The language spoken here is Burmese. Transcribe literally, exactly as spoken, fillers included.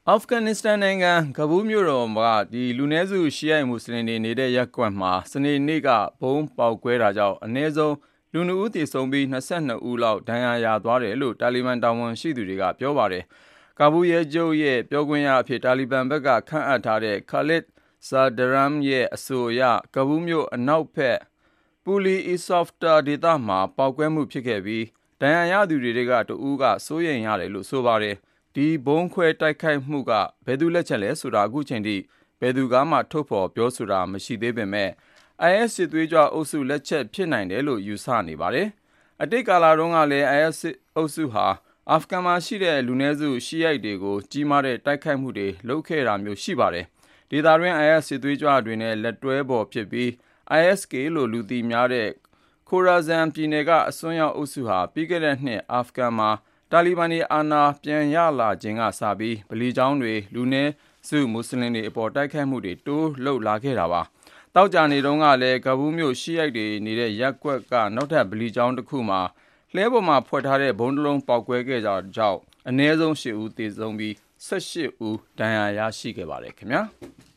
အာဖဂန်နစ္စတန်နိုင်ငံကဘူးမြို့တော်မှာဒီလူနည်းစုရှီယိုက်မွတ်စလင်တွေနေတဲ့ရပ်ကွက်မှာစနေနေ့ကဘုံပေါက်ကွဲတာကြောင့်အနည်းဆုံးလူနှစ်ဦးသေဆုံးပြီး၂၂ဦးလောက်ဒဏ်ရာရသွားတယ်လို့တာလီဘန်တာဝန်ရှိသူတွေကပြောပါတယ်။ကာဘူးရဲချုပ်ရဲ့ပြောခွင့်ရအဖြစ်တာလီဘန်ဘက်ကခန့်အပ်ထားတဲ့ Khalid Zadran ရဲ့အဆိုအရကဘူးမြို့အနောက်ဘက်ပူလီအီဆော့ဖ်တာဒေသမှာပေါက်ကွဲမှုဖြစ်ခဲ့ပြီးဒဏ်ရာရသူတွေကတဦးကစိုးရိမ်ရတယ်လို့ဆိုပါတယ်။ဒီဘုံခွဲတိုက်ခိုက်မှုကဘယ်သူလက်ချက်လဲဆိုတာအခုချိန်ထိဘယ်သူကမှထုတ်ဖော်ပြောဆိုတာမရှိသေးပေမဲ့ အိုင်အက်စ် စစ်သွေးကြွအုပ်စုလက်ချက်ဖြစ်နိုင်တယ်လို့ယူဆနေပါတယ်။အတိတ်ကာလတုန်းကလည်း အိုင်အက်စ် အုပ်စုဟာအာဖဂန်မှာရှိတဲ့လူနည်းစုရှီယိုက်တွေကိုကြီးမားတဲ့တိုက်ခိုက်မှုတွေလုပ်ခဲ့တာမျိုးရှိပါတယ်။ဒေသတွင်း အိုင်အက်စ် စစ်သွေးကြွတွေနဲ့လက်တွဲဖော်ဖြစ်ပြီး အိုင်အက်စ် ကေ လို့လူသိများတဲ့ခိုရာဇန်ပြည်နယ်ကအစွန်းရောက်အုပ်စုဟာပြီးခဲ့တဲ့နှစ်အာဖဂန်မှာတာလီဘန်တွေအာဏာပြန်ရလာချိန်ကစပြီးဗလီကျောင်းတွေလူနည်းစုမွတ်စလင်တွေအပေါ်တိုက်ခိုက်မှုတွေတိုးလုပ်လာခဲ့တာပါ။တောက်ကြနေတုန်းကလည်းကဘူးမြို့ရှီယိုက်တွေနေတဲ့ရပ်ကွက်ကနောက်ထပ်ဗလီကျောင်းတစ်ခုမှာလှဲပေါ်မှာဖွက်ထားတဲ့ဘုံတစ်လုံးပေါက်ကွဲခဲ့ကြကြောင့်အနည်းဆုံး၈ဦးသေဆုံးပြီး၁၈ဦးဒဏ်ရာရရှိခဲ့ပါတယ်ခင်ဗျာ။